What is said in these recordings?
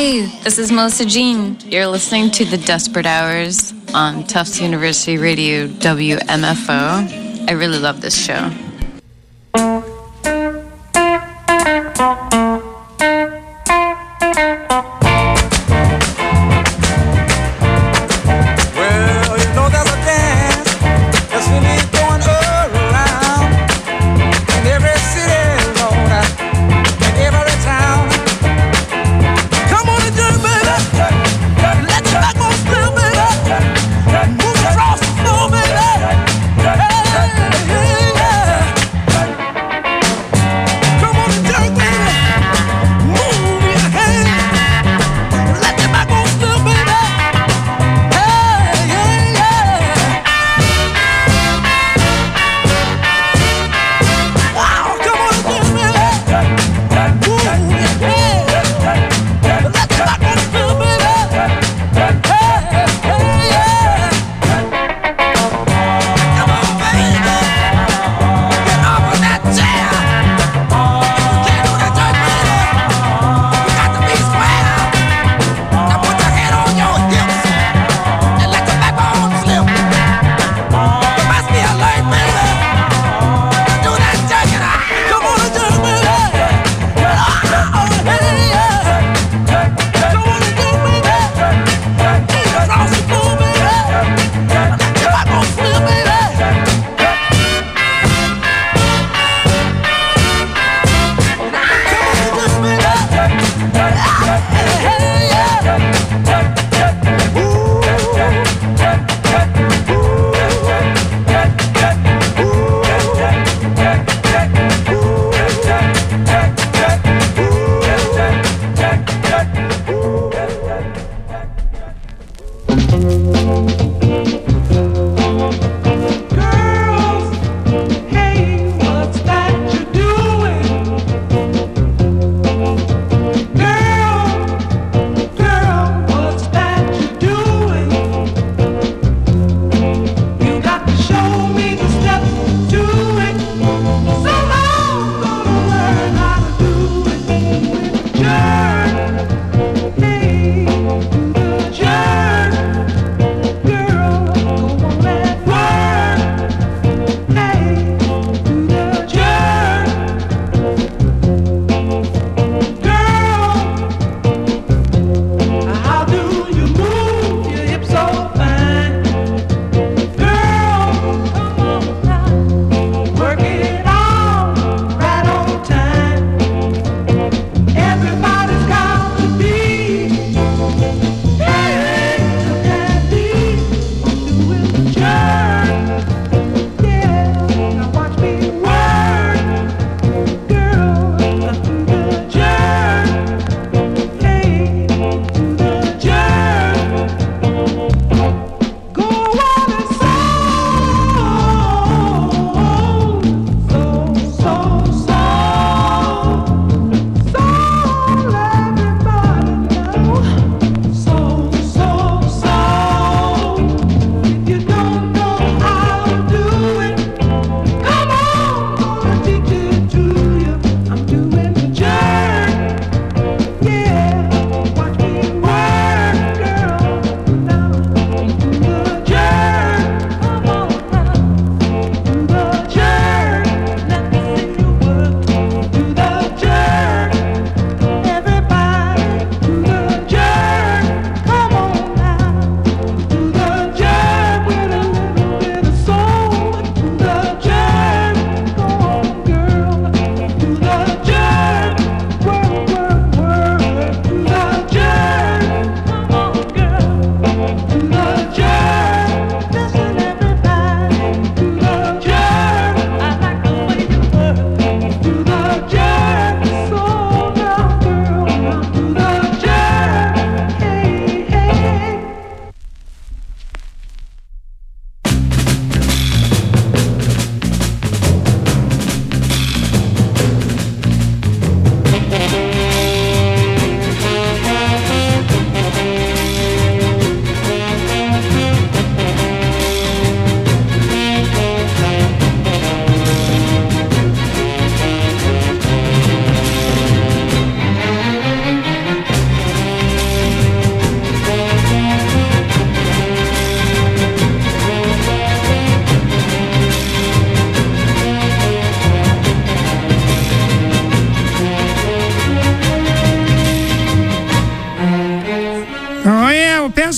Hey, this is Melissa Jean. You're listening to The Desperate Hours on Tufts University Radio WMFO. I really love this show.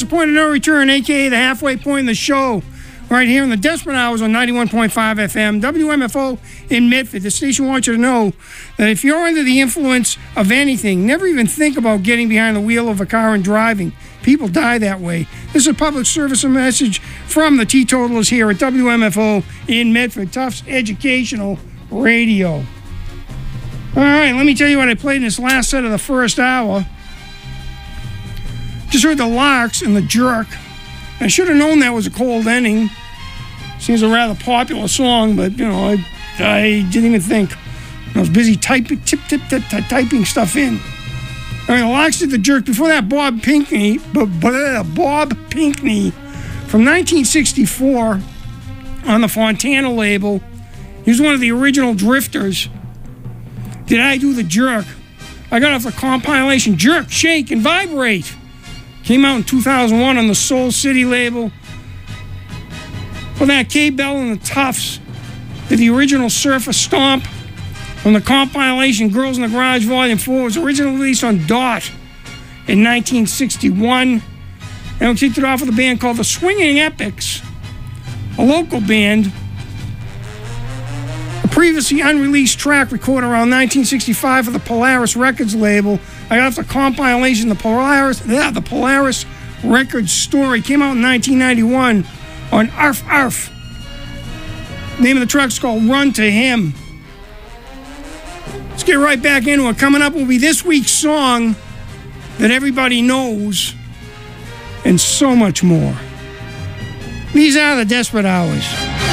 point of no return, a.k.a. the halfway point in the show, right here in the Desperate Hours on 91.5 FM, WMFO in Medford. The station wants you to know that if you're under the influence of anything, never even think about getting behind the wheel of a car and driving. People die that way. This is a public service message from the Teetotalers here at WMFO in Medford, Tufts Educational Radio. All right, let me tell you what I played in this last set of the first hour. Just heard the Larks and the Jerk. I should have known that was a cold ending. Seems a rather popular song, but, I didn't even think. I was busy typing stuff in. All right, the Larks did the Jerk. Before that, Bob Pinkney from 1964 on the Fontana label. He was one of the original Drifters. Did I Do the Jerk? I got off the compilation Jerk, Shake, and Vibrate. Came out in 2001 on the Soul City label. For that, K-Bell and the Tufts did the original Surfer Stomp from the compilation Girls in the Garage Volume 4. It was originally released on Dot in 1961. And we kicked it off with a band called the Swinging Epics, a local band. A previously unreleased track recorded around 1965 for the Polaris Records label. I got off the compilation, the Polaris Records Story. Came out in 1991 on Arf Arf. The name of the track is called Run to Him. Let's get right back into it. Coming up will be this week's song that everybody knows and so much more. These are the Desperate Hours.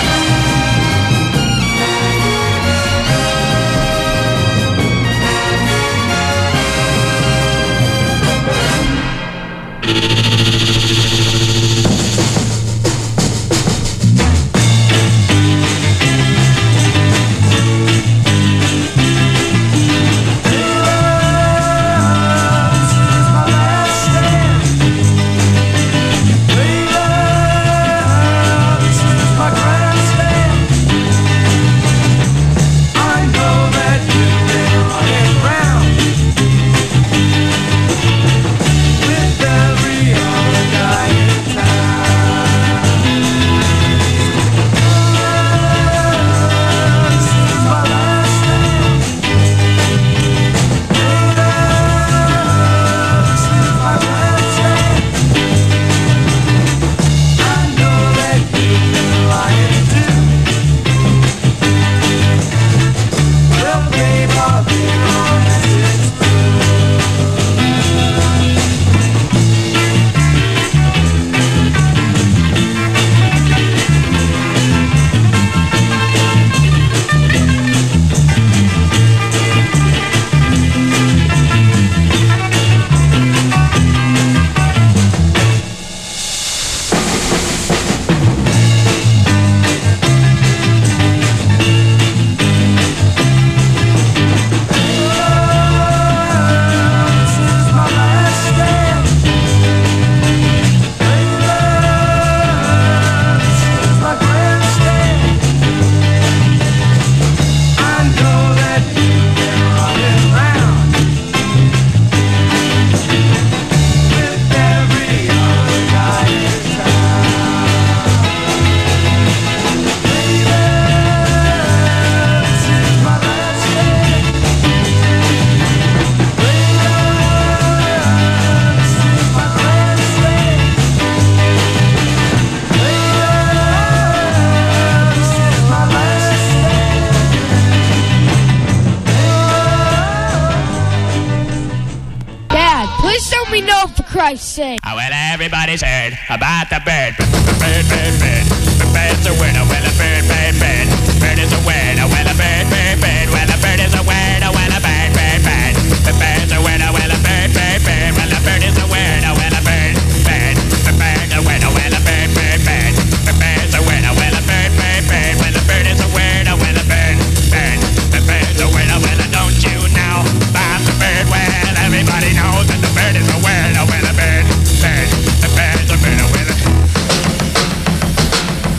Christ's sake. Oh, well, everybody's heard about the bird. Bird, bird, bird. The bird's a winner. Well, a bird, bird, bird. Bird is a winner. Well, a bird, bird, bird. Well, a bird is a winner. Well, a bird, bird, bird. The bird's a winner. Well, a bird, bird, bird. Well, a bird is a winner. Well, a bird, bird. The bird's a winner. Well, a bird, bird, bird. The bird's a winner. Well, a bird, bird, bird. Well, a bird is a winner. Well, a bird, bird. The bird's a winner. Well, don't you know about the bird? Well, everybody knows that the bird is a winner. Well, a bird, bird. The bird's a winner. Well,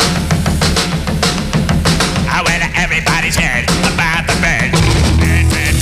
everybody's heard about the bird. Bird, bird.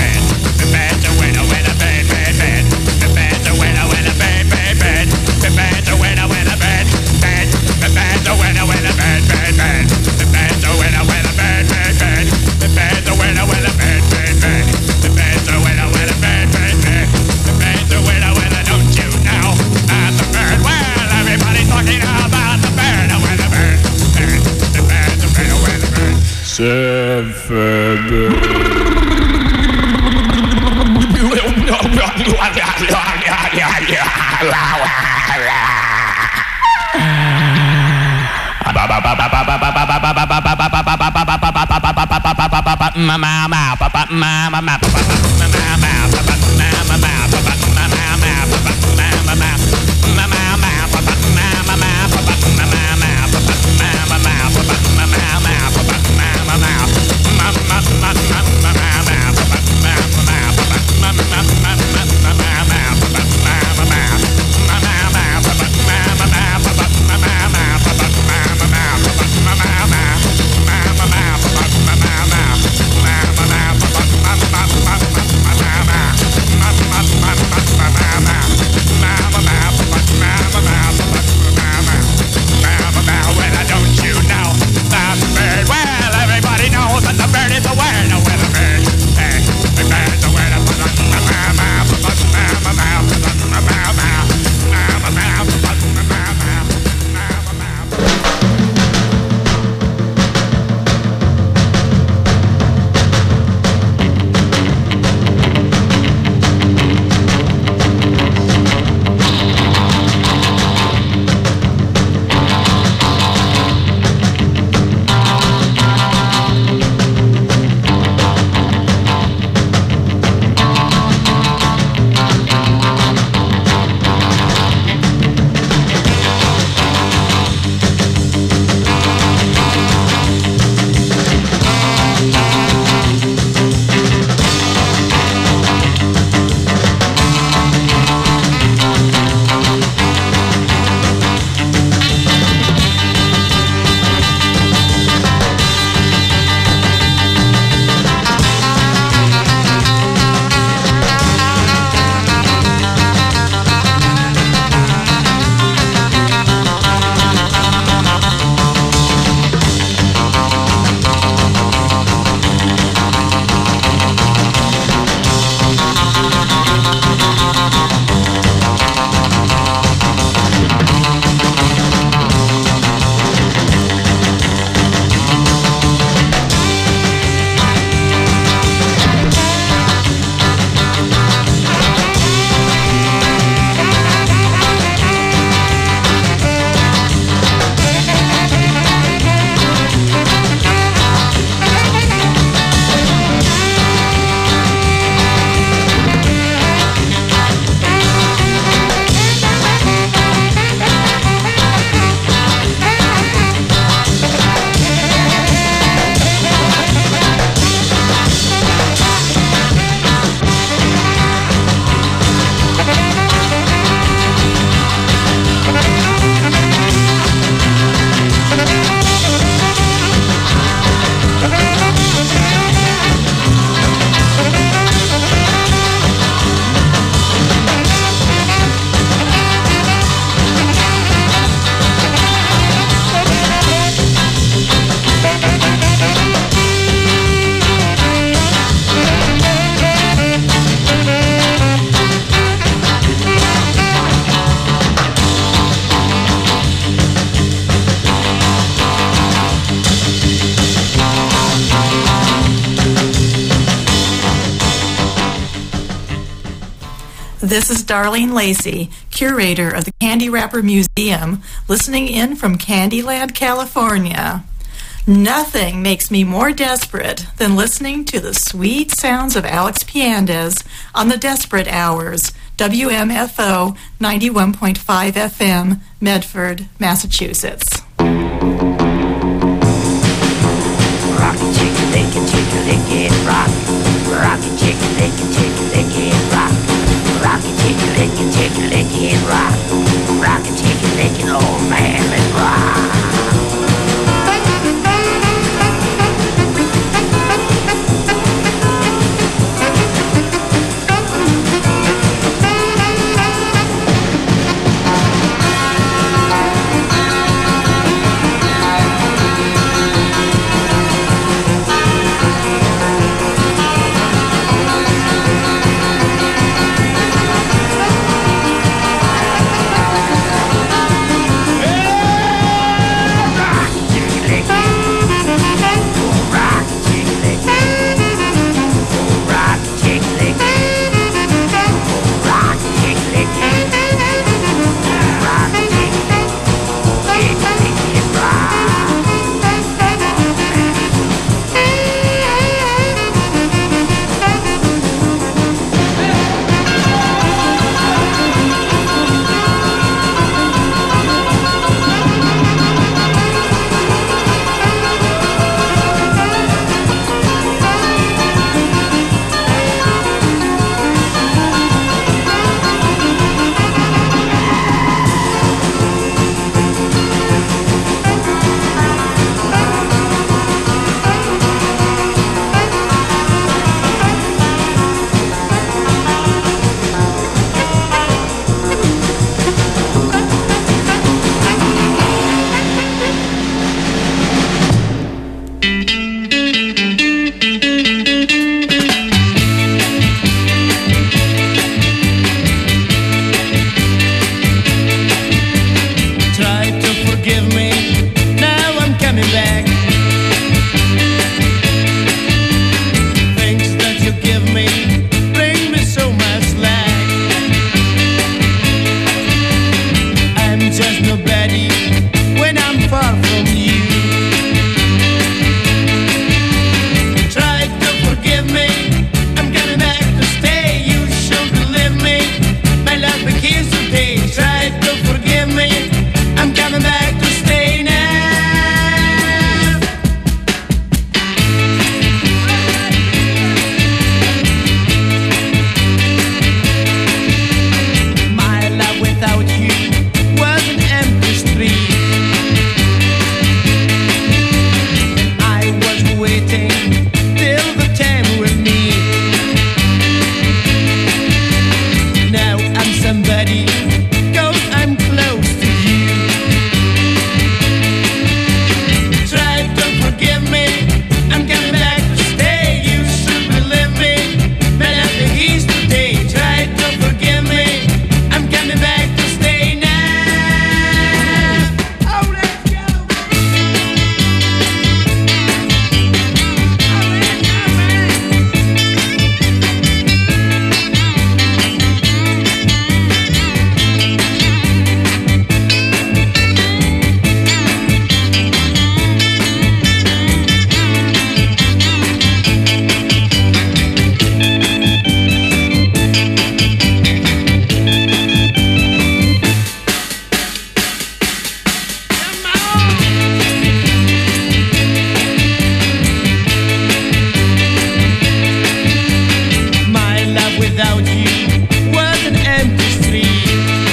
This is Darlene Lacey, curator of the Candy Wrapper Museum, listening in from Candyland, California. Nothing makes me more desperate than listening to the sweet sounds of Alex Piandez on the Desperate Hours, WMFO 91.5 FM, Medford, Massachusetts. Rocky chicken, lick it, rock. Rocky chicken, lick it, rock. Rocky chicken, lick it, rock. Rocky chicken, lick it, oh man, let's rock. you was an empty street.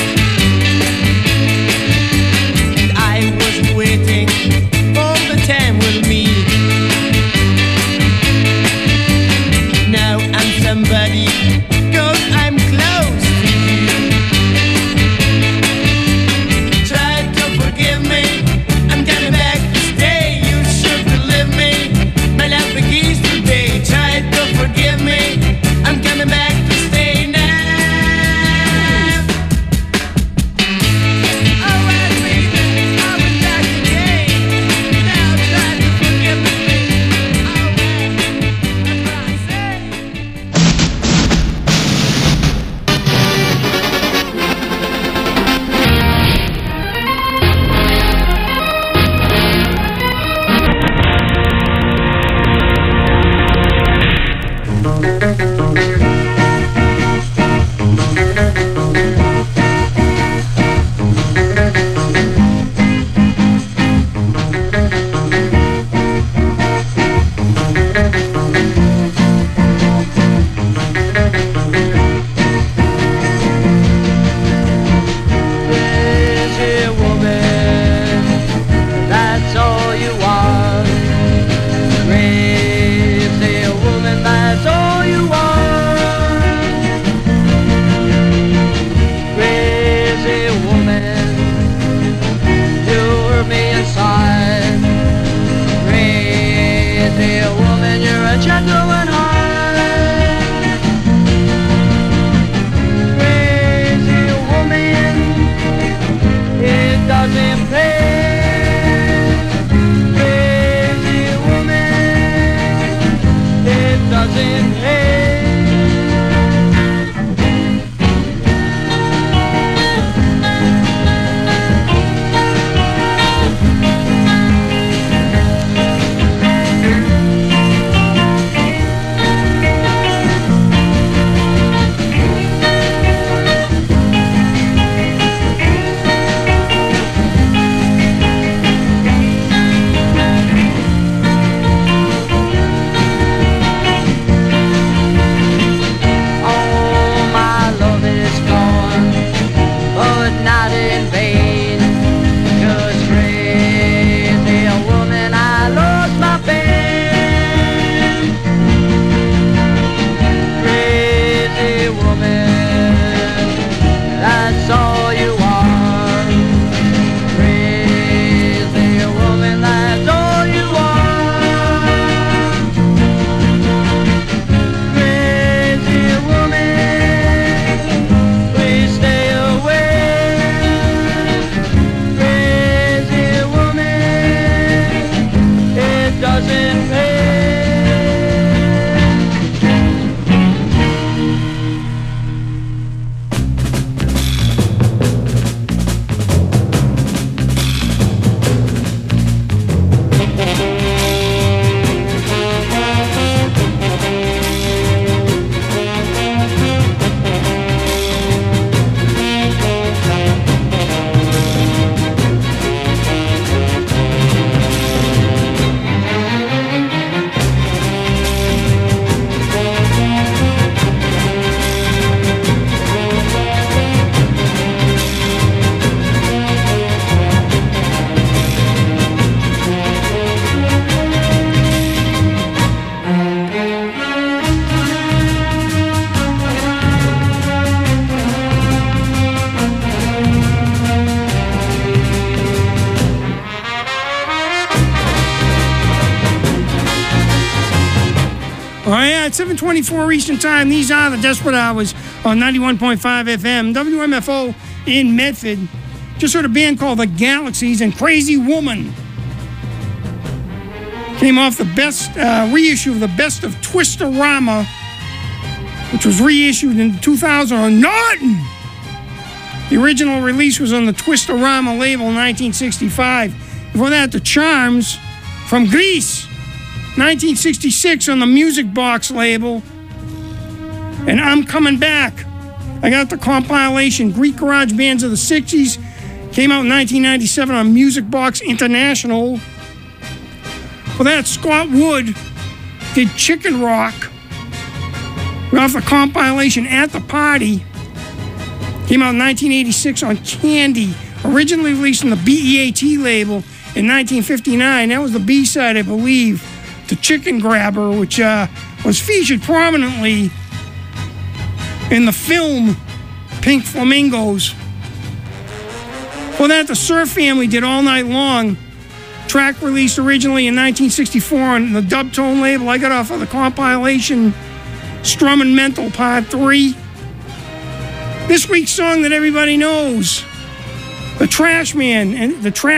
And I was waiting all the time we'll meet. Now I'm somebody, 'cause I'm close to you. Try to forgive me, I'm coming back to stay. You should believe me, my love begins today. Try to forgive me, I'm coming back to stay now. Oh, I baby, I was back again. Now try to forgive me. Oh, that's what I say. Crazy woman, that's all you are. Crazy woman, that's all you are. Crazy woman, you hurt me inside. Crazy woman, you're a gentle and hard. Crazy woman, it doesn't pay. Crazy woman, it doesn't pay. All my love is gone, but not in vain. 'Cause crazy woman, I lost my pain. Crazy woman, that's all you are. Crazy woman, that's all you are. Crazy woman, please stay away. Crazy woman, it doesn't pay. Oh, yeah, at 7:24 Eastern Time, these are the Desperate Hours on 91.5 FM, WMFO in Medford. Just heard a band called The Galaxies and Crazy Woman. Came off the best reissue of the Best of Twistorama, which was reissued in 2009. The original release was on the Twistorama label in 1965. Before that, The Charms from Greece, 1966 on the Music Box label. And I'm Coming Back. I got the compilation Greek Garage Bands of the 60s. Came out in 1997 on Music Box International. For that, Scott Wood did Chicken Rock. Off the compilation At the Party. Came out in 1986 on Candy. Originally released on the BEAT label in 1959. That was the B-side, I believe, to Chicken Grabber, which was featured prominently in the film Pink Flamingos. For that, the Surf Family did All Night Long. Track released originally in 1964 on the Dubtone label. I got off of the compilation Strummin' Mental Part 3. This week's song that everybody knows, the Trashmen and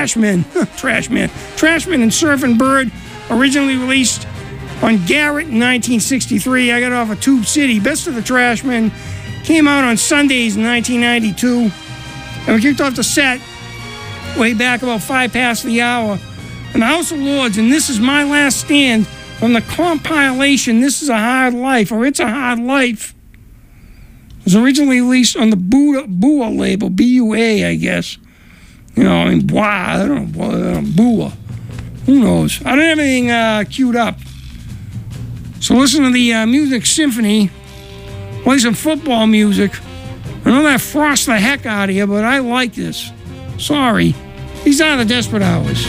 Surfin' Bird, originally released on Garrett in 1963. I got off of Tube City. Best of the Trashmen came out on Sundays in 1992. And we kicked off the set way back about 5 past the hour in the House of Lords, and This Is My Last Stand from the compilation This Is a Hard Life, or It's a Hard Life. It was originally released on the Bua label, B-U-A, I guess. You know, I mean, I don't know, Bua. Who knows? I don't have anything queued up. So listen to the Music Symphony. Play some football music. I know that frosts the heck out of you, but I like this. Sorry. These are the Desperate Hours.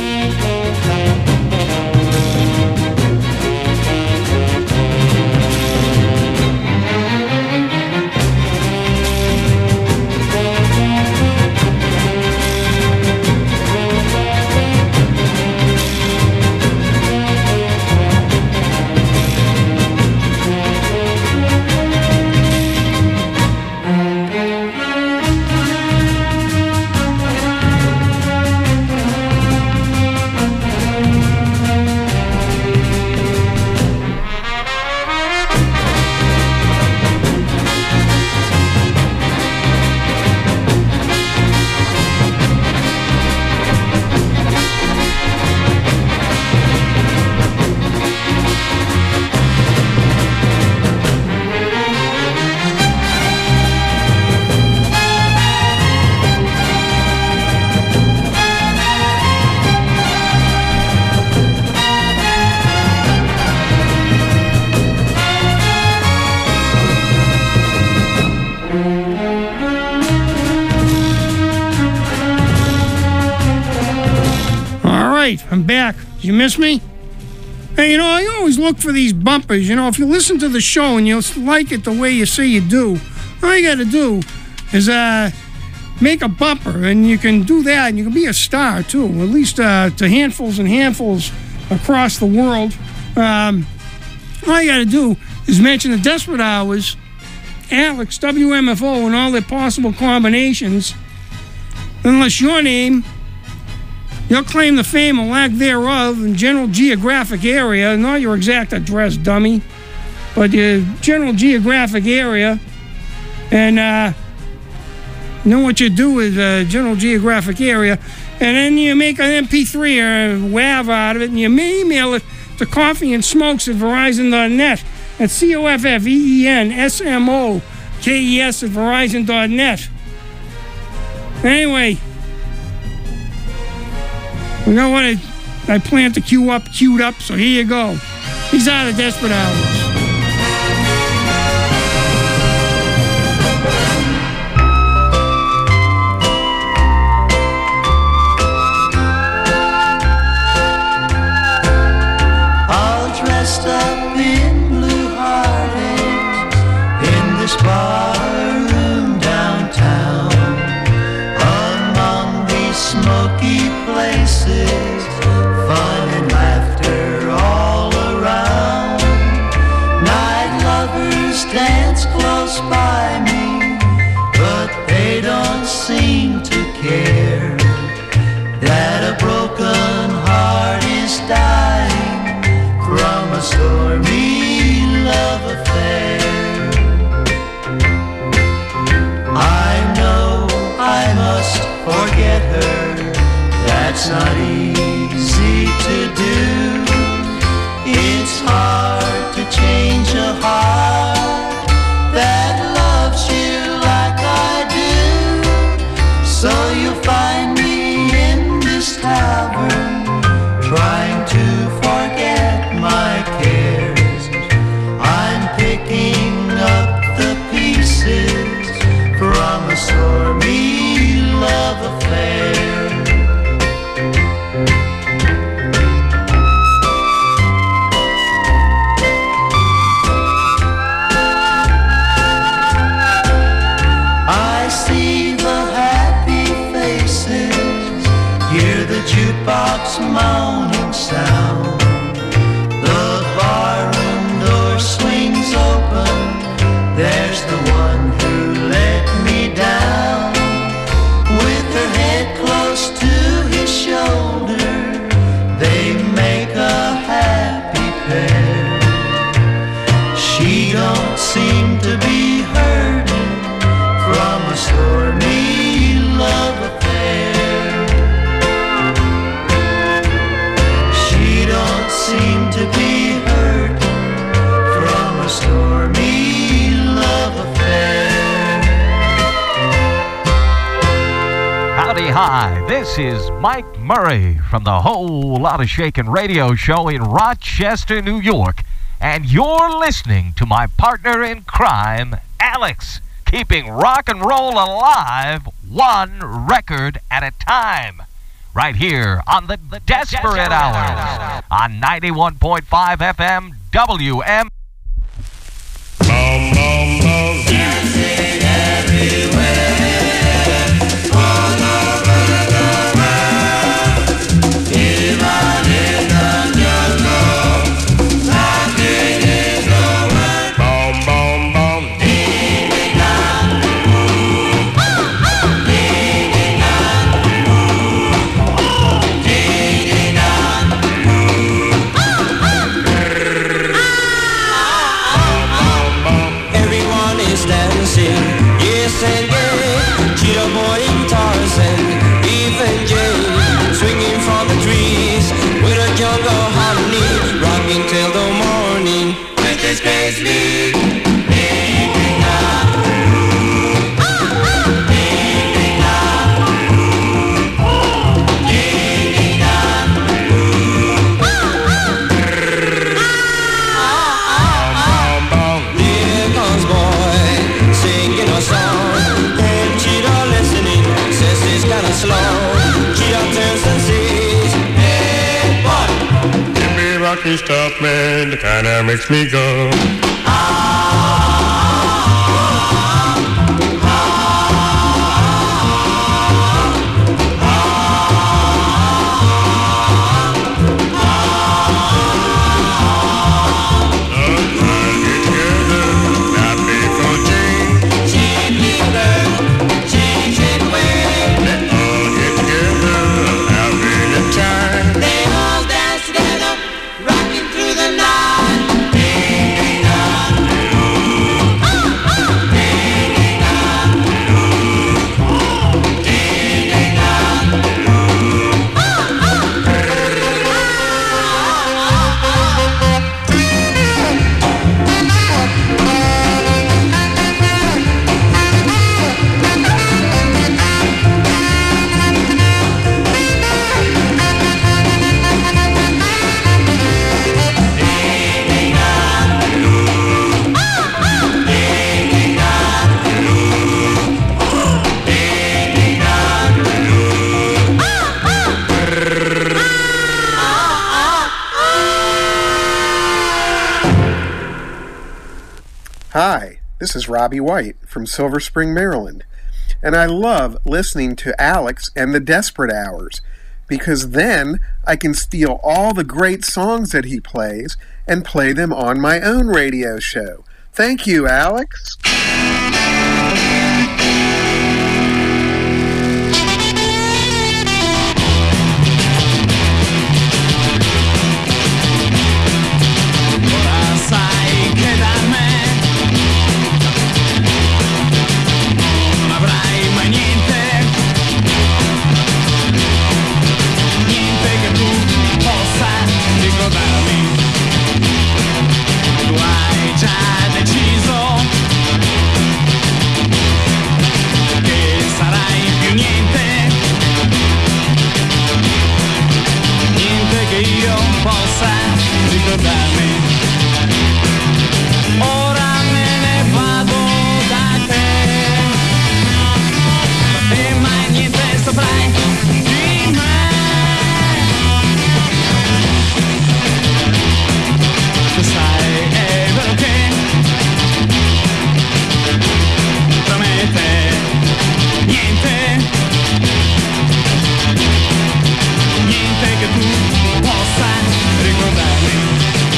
I'm back. Did you miss me? Hey, you know, I always look for these bumpers. You know, if you listen to the show and you like it the way you say you do, all you got to do is make a bumper, and you can do that, and you can be a star, too, at least to handfuls and handfuls across the world. All you got to do is mention the Desperate Hours, Alex, WMFO, and all their possible combinations. Unless your name, you'll claim the fame or lack thereof in general geographic area, not your exact address, dummy, but your general geographic area. And know what you do with general geographic area. And then you make an MP3 or WAV out of it, and you email it to coffeeandsmokes at Verizon.net. That's COFFEENSMOKES at Verizon.net. Anyway, you know what? I plan to queued up, so here you go. These are the Desperate Hours. All dressed up in blue hearted in this barroom downtown, among these smoky places, fun and laughter all around. love affair. I see the happy faces, hear the jukebox moaning sound. The barroom door swings open, there's the one who let me down. With her head close to his shoulder, they make a happy pair. She don't seem to be hurting from a stormy love affair. She don't seem to be hurting from a stormy love affair. Howdy, hi. This is Mike Murray from the Whole Lotta Shakin' radio show in Rochester, New York. And you're listening to my partner in crime, Alex, keeping rock and roll alive one record at a time. Right here on the Desperate Hours on 91.5 FM WM. Boom, boom, boom. Dancing everywhere, all over the world, even in the jungle, rocking is the word. Boom, boom, boom. Ding dong, ding dong, ding dong. Everyone is dancing, yes and yay. Cheetah Boy and Tarzan, even Jay, swinging from the trees with a jungle harmony, rocking till the morning with this space beat. Ding ding dong, ding ding dong, ding ding dong. Boom, boom. Here comes boy, singing a song. And Cheetah listening, says it's kinda slow. Cheetah turns and sees, hey boy, Give me rocky stuff, man. That kinda makes me go. cheap leader, changing way. They all dance together, rocking through the night. Ding ding dong, ding ding dong, ding ding dong. Hi, this is Robbie White from Silver Spring, Maryland, and I love listening to Alex and the Desperate Hours because then I can steal all the great songs that he plays and play them on my own radio show. Thank you, Alex. Sai che da me non avrai mai niente, niente che tu possa ricordarmi. Tu hai già deciso fly. Be mine. Lo sai, è vero che tra me e te niente che tu possa ricordarmi.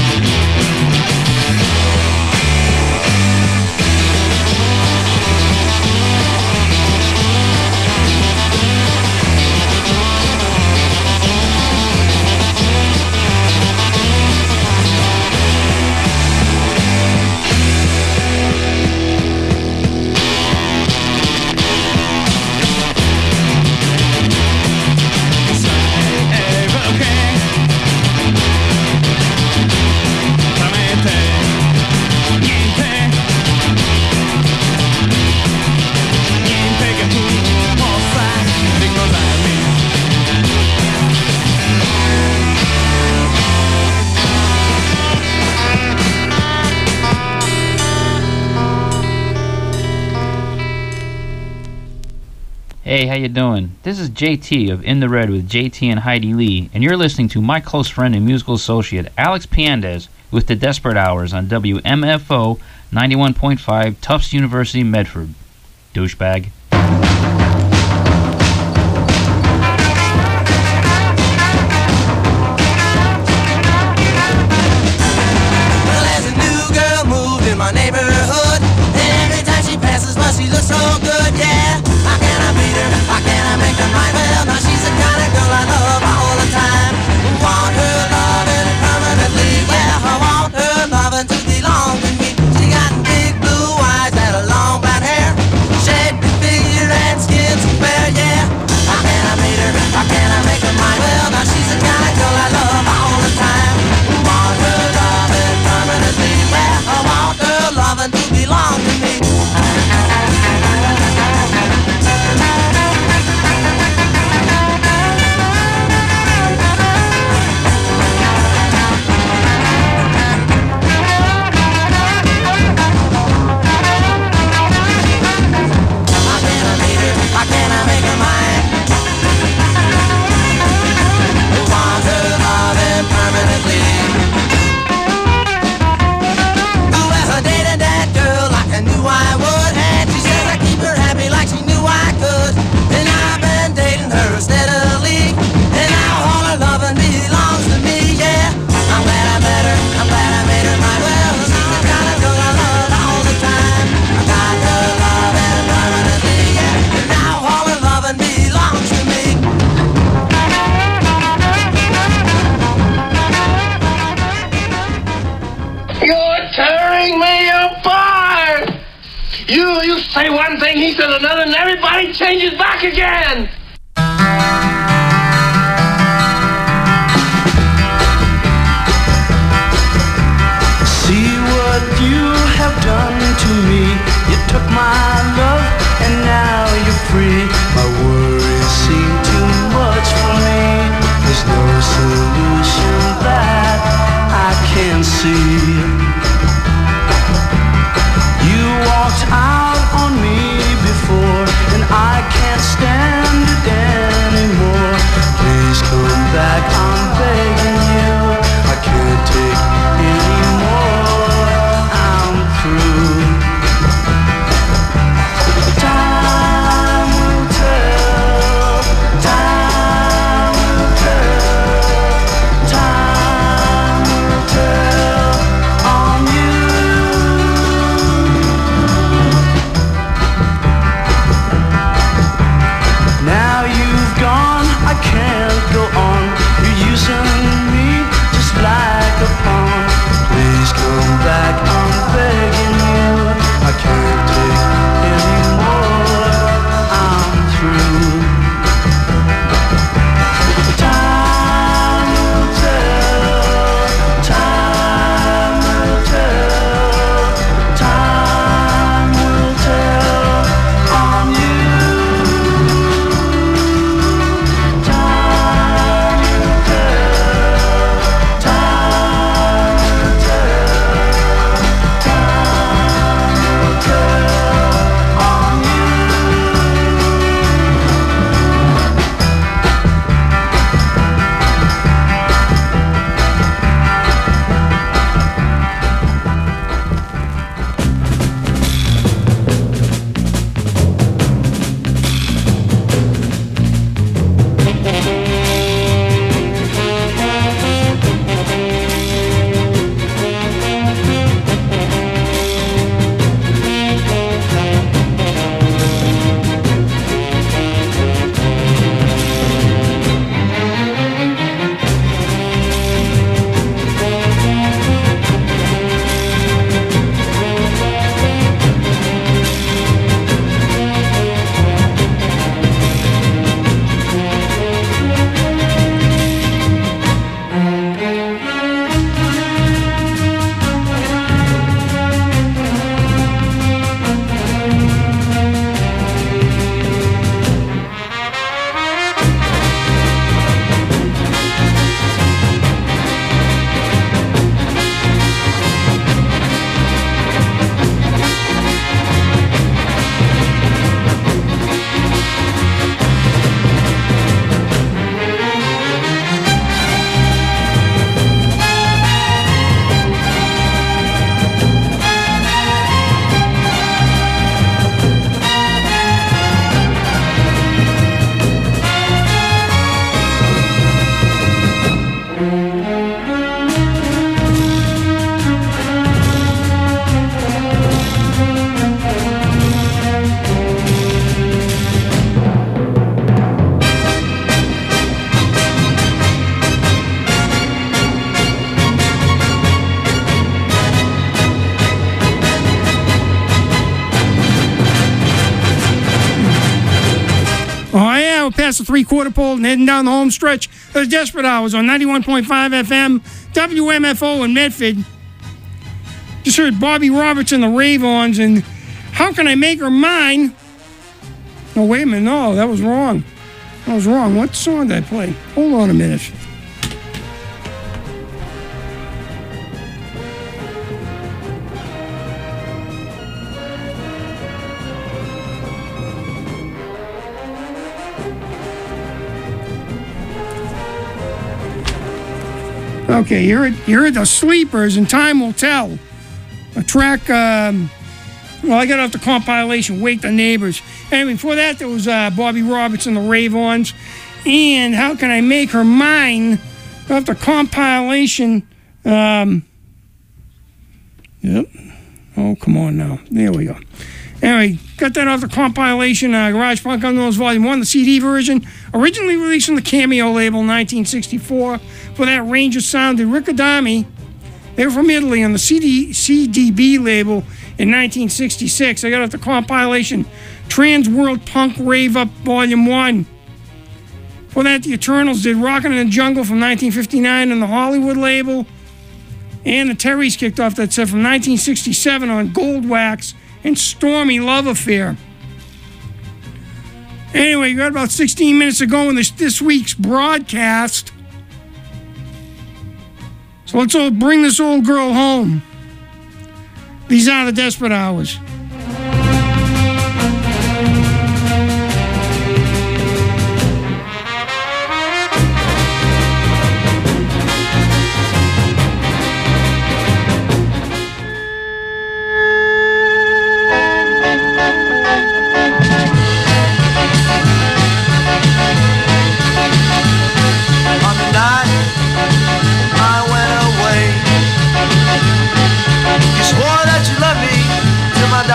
Hey, how you doing? This is JT of In the Red with JT and Heidi Lee, and you're listening to my close friend and musical associate, Alex Piandez, with the Desperate Hours on WMFO 91.5 Tufts University, Medford. Douchebag. Well, there's a new girl moved in my neighborhood, and every time she passes by, she looks so good, yeah. How can I make her mine? Well, now she's the kind of girl I love all the time. Want her loving permanently. Yeah, I want her loving to belong to me. She got big blue eyes and a long black hair, shapely figure and skin so fair. Yeah, how can I meet her? How can I make her mine? Well, now she's the kind of girl I love all the time. Want her loving permanently. Yeah, I want her loving to belong to me. You say one thing, he says another, and everybody changes back again. See what you have done to me. You took my love, and now you're free. My worries seem too much for me. There's no solution that I can see. Walked out on me before, and I can't stand it anymore. Please come back, I'm begging you. I can't take anymore. I'm through. Time will tell. Time will tell. Time will tell on you. past the three-quarter pole and heading down the home stretch of the Desperate Hours on 91.5 FM, WMFO in Medford. Just heard Bobby Roberts and the Ravons, and How Can I Make Her Mine? No, wait a minute. No, that was wrong. I was wrong. What song did I play? Hold on a minute. Okay, you're at the Sleepers, and Time Will Tell. A track, well, I got off the compilation, Wake the Neighbors. And before that, there was Bobby Roberts and the Ravons. And How Can I Make Her Mine? Off the compilation. Yep. Oh, come on now. There we go. Anyway, got that off the compilation, Garage Punk Unknowns Volume 1, the CD version. Originally released on the Cameo label in 1964. For that range of sound, the Rick Adami, they were from Italy on the CDB label in 1966. I got off the compilation Trans World Punk Rave Up Volume 1. For that, the Eternals did Rockin' in the Jungle from 1959 on the Hollywood label. And the Terrys kicked off that set from 1967 on Gold Wax and Stormy Love Affair. Anyway, we got about 16 minutes to go in this week's broadcast. So let's all bring this old girl home. These are the Desperate Hours. Swore that you loved me till my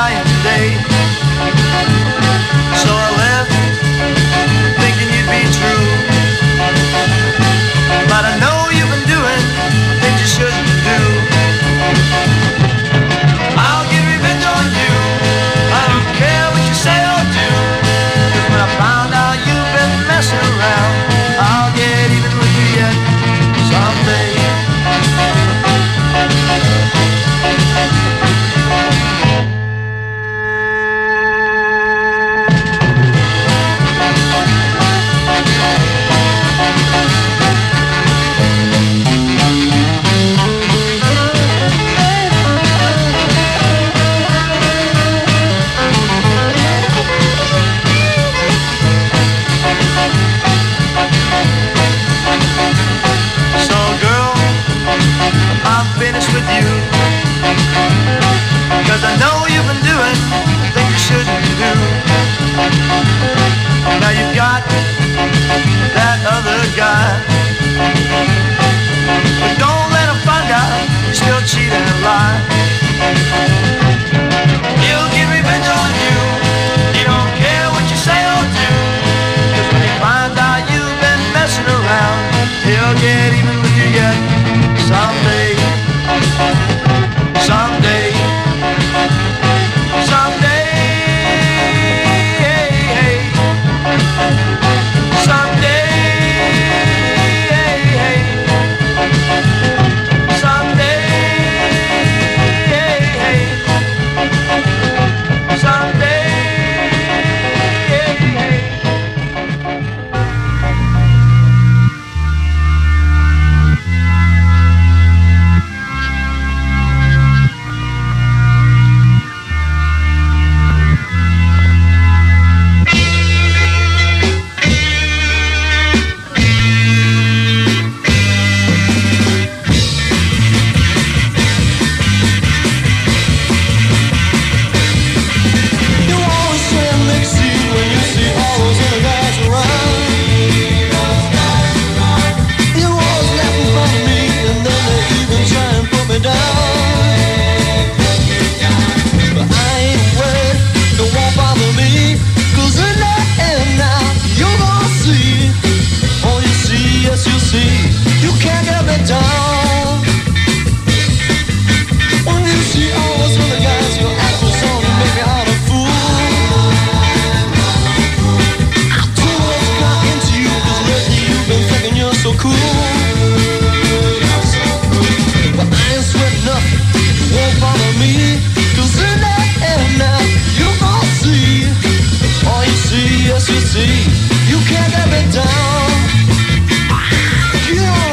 you see, you can't get me down. Yeah.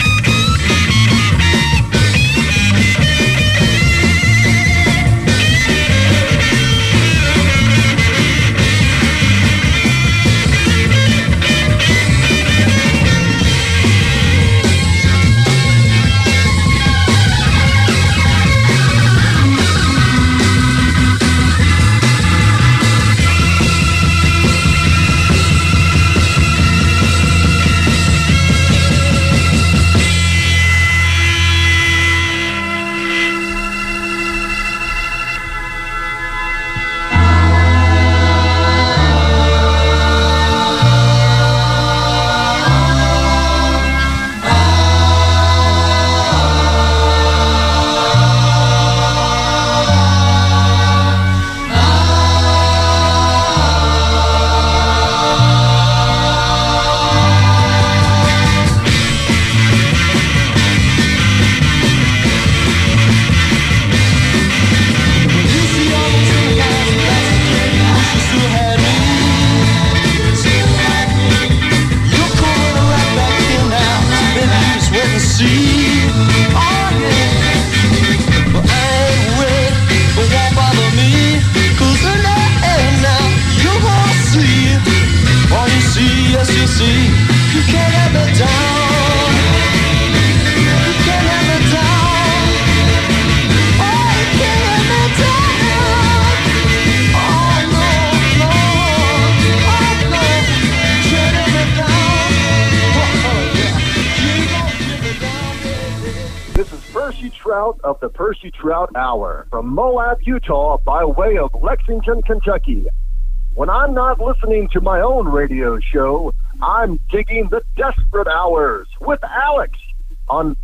Of the Percy Trout Hour from Moab, Utah, by way of Lexington, Kentucky. When I'm not listening to my own radio show, I'm digging the Desperate Hours with Alex on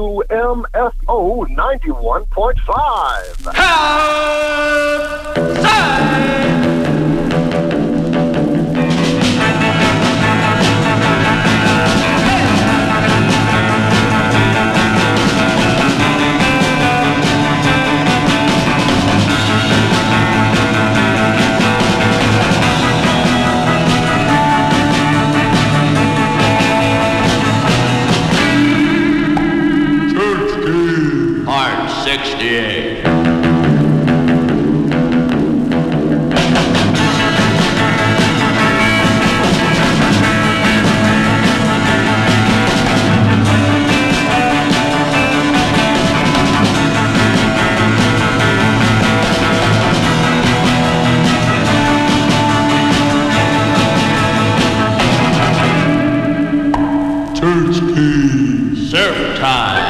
WMFO 91.5. Part 68. Church Key. Surf time.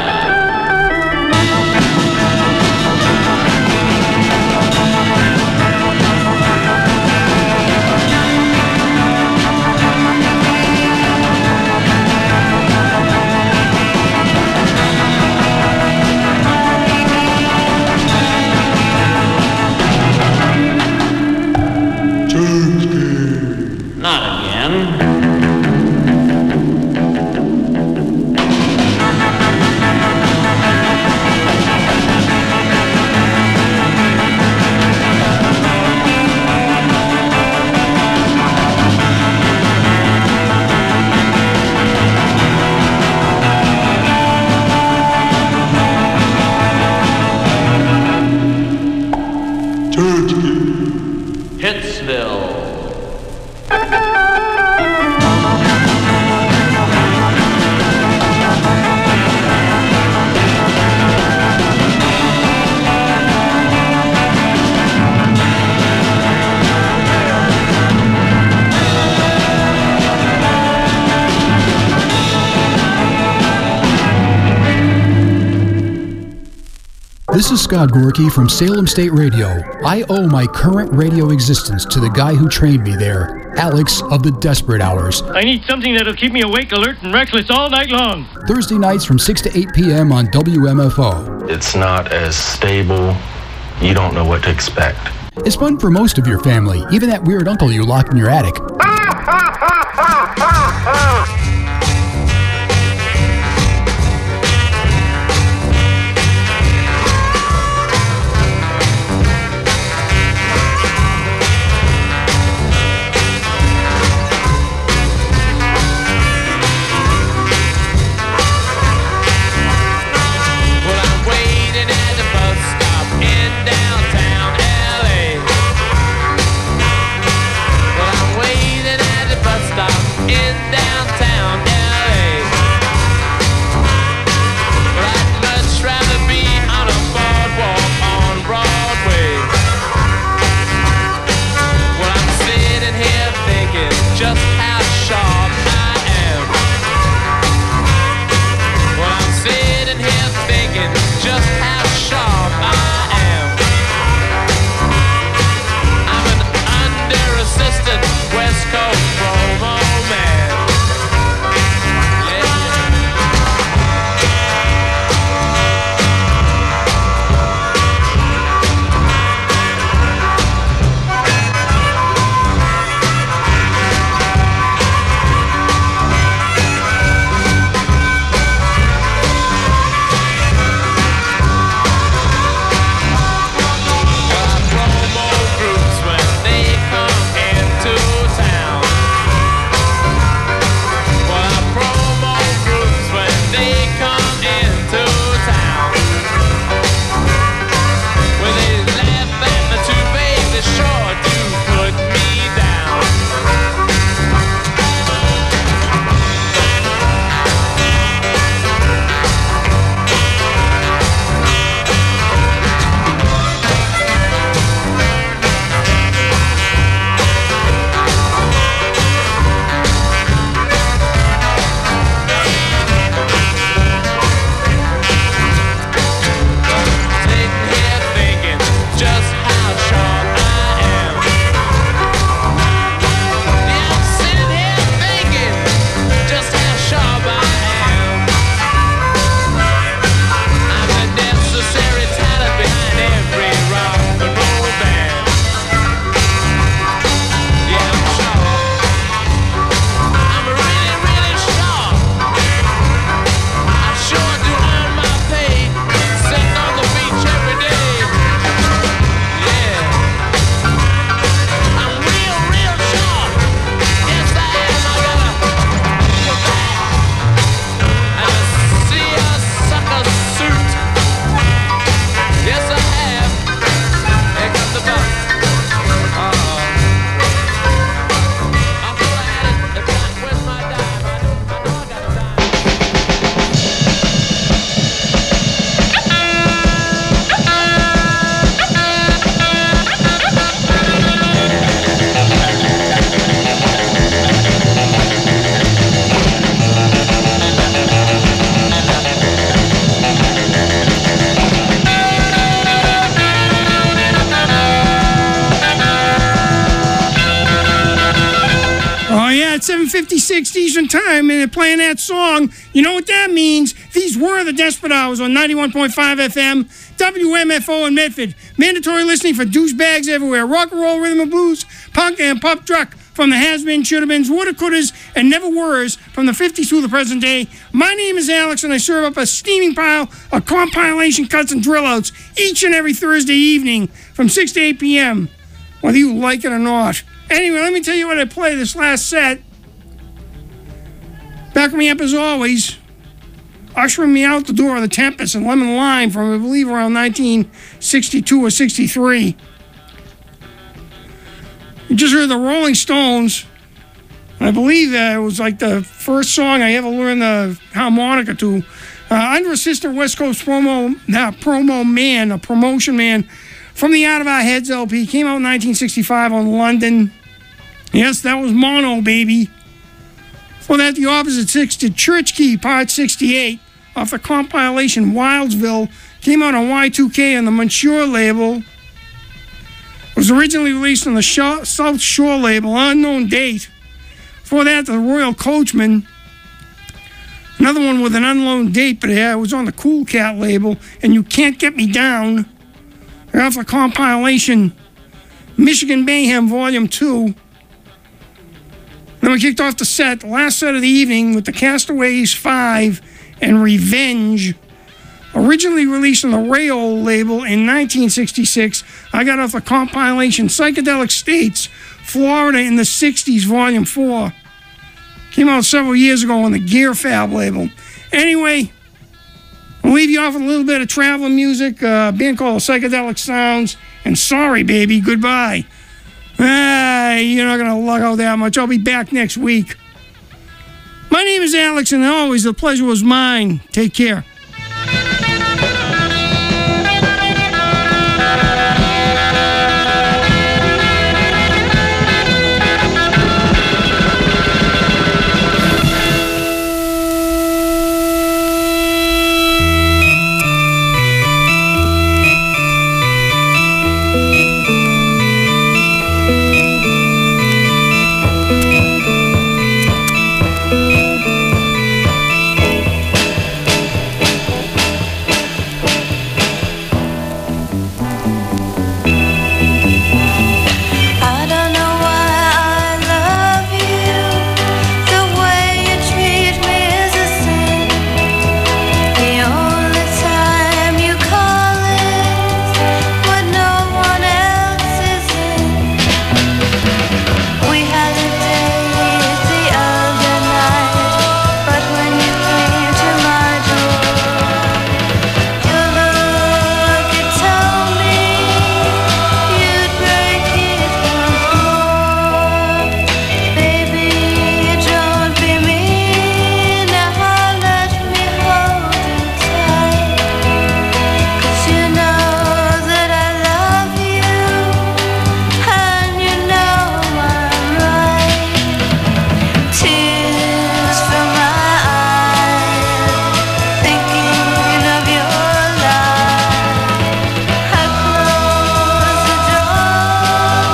Not again. Hitsville. This is Scott Gorky from Salem State Radio. I owe my current radio existence to the guy who trained me there, Alex of the Desperate Hours. I need something that'll keep me awake, alert, and reckless all night long. Thursday nights from 6 to 8 p.m. on WMFO. It's not as stable. You don't know what to expect. It's fun for most of your family, even that weird uncle you locked in your attic. at 7:56 Eastern Time, and they're playing that song. You know what that means? These were the Desperate Hours on 91.5 FM, WMFO in Medford. Mandatory listening for douchebags everywhere. Rock and roll, rhythm and blues, punk and pop truck from the has-been, should-have-beens, woulda-couldas, and never-weres from the 50s through the present day. My name is Alex, and I serve up a steaming pile of compilation cuts and drill-outs each and every Thursday evening from 6 to 8 p.m., whether you like it or not. Anyway, let me tell you what I played this last set. Backing me up as always, ushering me out the door of the Tempest and Lemon Lime from, I believe, around 1962 or 63. You just heard the Rolling Stones. I believe that it was like the first song I ever learned the harmonica to. Under a Sister West Coast promotion man from the Out of Our Heads LP. Came out in 1965 on London. Yes, that was Mono, baby. For that, the Opposite Six did Church Key, Part 68, off the compilation Wildsville. Came out on Y2K on the Monsieur label. It was originally released on the South Shore label, unknown date. Before that, the Royal Coachman. Another one with an unknown date, but it was on the Cool Cat label. And You Can't Get Me Down. They're off the compilation Michigan Mayhem Volume 2. Then we kicked off the set, the last set of the evening, with the Castaways 5 and Revenge. Originally released on the Rayol label in 1966, I got off the compilation Psychedelic States, Florida in the 60s, Volume 4. Came out several years ago on the Gear Fab label. Anyway, I'll leave you off with a little bit of traveling music, a band called Psychedelic Sounds, and Sorry Baby, Goodbye. You're not going to lug out that much. I'll be back next week. My name is Alex, and always the pleasure was mine. Take care.